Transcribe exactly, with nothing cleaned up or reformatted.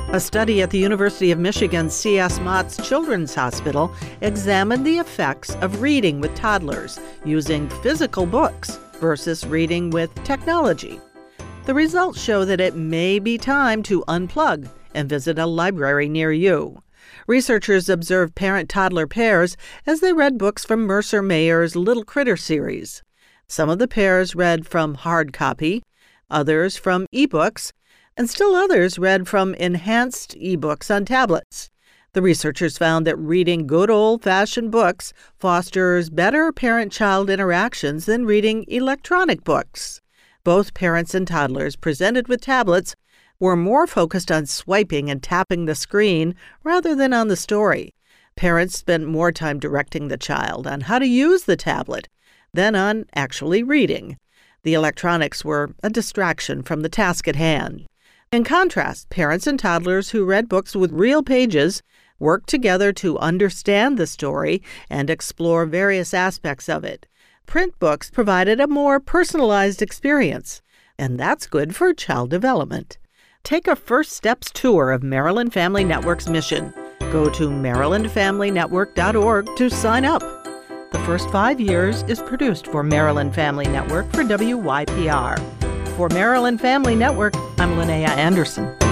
A study at the University of Michigan's C S Mott's Children's Hospital examined the effects of reading with toddlers using physical books versus reading with technology. The results show that it may be time to unplug and visit a library near you. Researchers observed parent-toddler pairs as they read books from Mercer Mayer's Little Critter series. Some of the pairs read from hard copy, others from ebooks, and still others read from enhanced ebooks on tablets. The researchers found that reading good old-fashioned books fosters better parent-child interactions than reading electronic books. Both parents and toddlers presented with tablets were more focused on swiping and tapping the screen rather than on the story. Parents spent more time directing the child on how to use the tablet than on actually reading. The electronics were a distraction from the task at hand. In contrast, parents and toddlers who read books with real pages worked together to understand the story and explore various aspects of it. Print books provided a more personalized experience, and that's good for child development. Take a First Steps tour of Maryland Family Network's mission. Go to maryland family network dot org to sign up. The First Five Years is produced for Maryland Family Network for W Y P R. For Maryland Family Network, I'm Linnea Anderson.